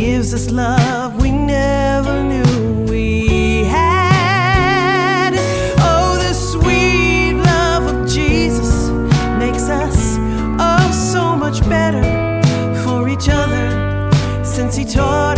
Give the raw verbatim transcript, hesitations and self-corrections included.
gives us love we never knew we had. Oh, the sweet love of Jesus makes us oh so much better for each other, since he taught